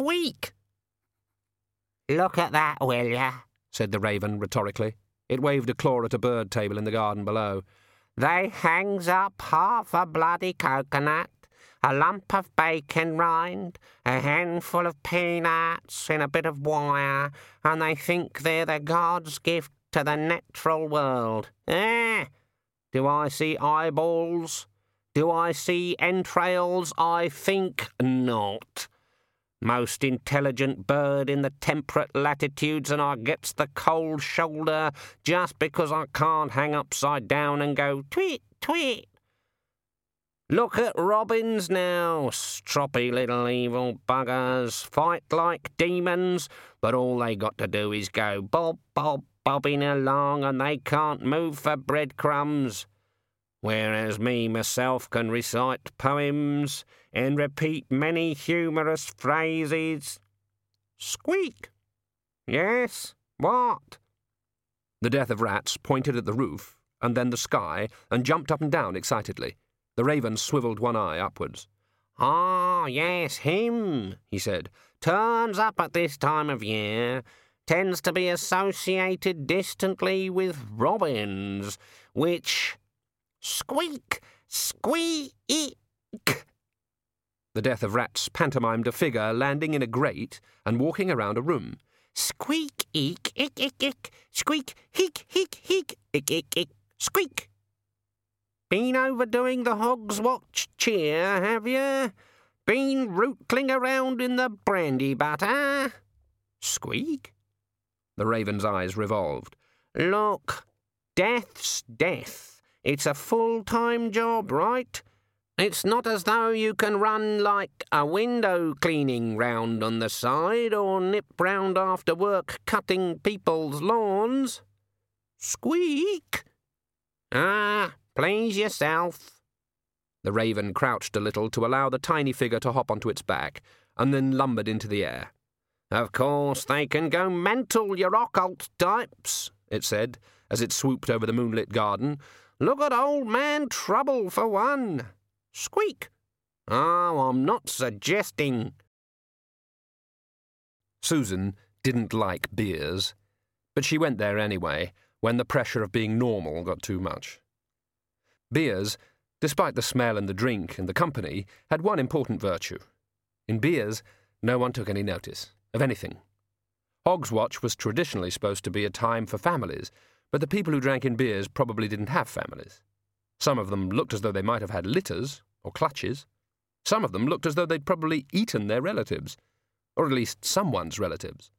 Squeak! "Look at that, will ya?" said the raven rhetorically. It waved a claw at a bird table in the garden below. "They hangs up half a bloody coconut, a lump of bacon rind, a handful of peanuts in a bit of wire, and they think they're the God's gift to the natural world. Eh? Do I see eyeballs? Do I see entrails? I think not. Most intelligent bird in the temperate latitudes, and I gets the cold shoulder just because I can't hang upside down and go tweet, tweet. Look at robins now, stroppy little evil buggers, fight like demons, but all they got to do is go bob, bob, bobbing along, and they can't move for breadcrumbs. Whereas me myself can recite poems and repeat many humorous phrases. Squeak! Yes, what? The Death of Rats pointed at the roof, and then the sky, and jumped up and down excitedly. The raven swivelled one eye upwards. "Ah, yes, him," he said. "Turns up at this time of year. Tends to be associated distantly with robins, which... Squeak! Squeak! The Death of Rats pantomimed a figure landing in a grate and walking around a room. Squeak! Eek! Ick! Ick! Ick! Squeak! Heek! Heek! Heek! Ick! Ick! Ick! Squeak! Been overdoing the Hog's Watch cheer, have you? Been rootling around in the brandy butter? Squeak! The raven's eyes revolved. Look, death's death. It's a full-time job, right? It's not as though you can run like a window cleaning round on the side or nip round after work cutting people's lawns. Squeak! Ah, please yourself. The raven crouched a little to allow the tiny figure to hop onto its back, and then lumbered into the air. Of course they can go mental, your occult types, it said, as it swooped over the moonlit garden. Look at old man Trouble, for one. Squeak! Oh, I'm not suggesting. Susan didn't like beers, but she went there anyway when the pressure of being normal got too much. Beers, despite the smell and the drink and the company, had one important virtue. In beers, no one took any notice of anything. Hog's Watch was traditionally supposed to be a time for families, but the people who drank in beers probably didn't have families. Some of them looked as though they might have had litters or clutches. Some of them looked as though they'd probably eaten their relatives, or at least someone's relatives.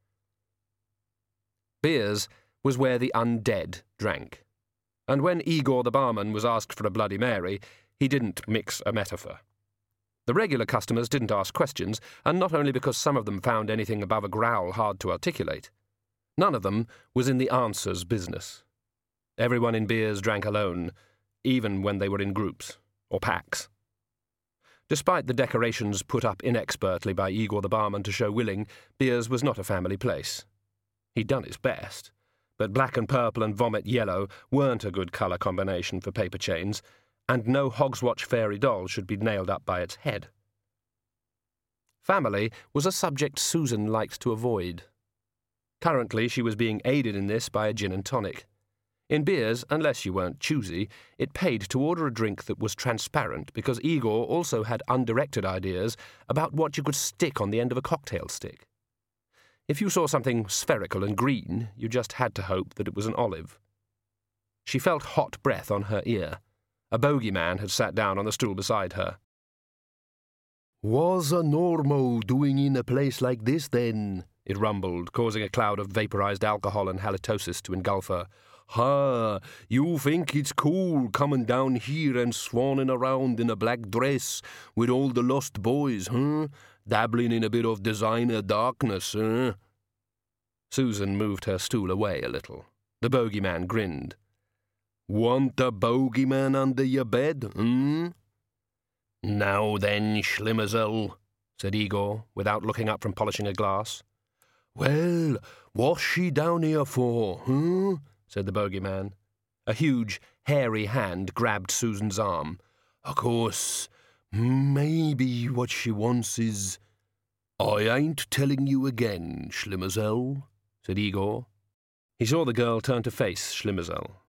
Beers was where the undead drank, and when Igor the barman was asked for a Bloody Mary, he didn't mix a metaphor. The regular customers didn't ask questions, and not only because some of them found anything above a growl hard to articulate. None of them was in the answers business. Everyone in beers drank alone, even when they were in groups or packs. Despite the decorations put up inexpertly by Igor the barman to show willing, beers was not a family place. He'd done his best, but black and purple and vomit yellow weren't a good colour combination for paper chains, and no Hog's Watch fairy doll should be nailed up by its head. Family was a subject Susan liked to avoid. Currently, she was being aided in this by a gin and tonic. In beers, unless you weren't choosy, it paid to order a drink that was transparent because Igor also had undirected ideas about what you could stick on the end of a cocktail stick. If you saw something spherical and green, you just had to hope that it was an olive. She felt hot breath on her ear. A bogeyman had sat down on the stool beside her. "What's a Normo doing in a place like this, then?" it rumbled, causing a cloud of vaporized alcohol and halitosis to engulf her. "Ha, you think it's cool coming down here and swanning around in a black dress with all the lost boys, huh? Dabbling in a bit of designer darkness, huh?" Susan moved her stool away a little. The bogeyman grinned. "Want a bogeyman under your bed, hmm?" "Now then, Schlimmerzel," said Igor, without looking up from polishing a glass. "Well, what's she down here for, huh?" said the bogeyman. A huge, hairy hand grabbed Susan's arm. "Of course, maybe what she wants is I ain't telling you again, Schliemersel, said Igor. He saw the girl turn to face Schliemersel.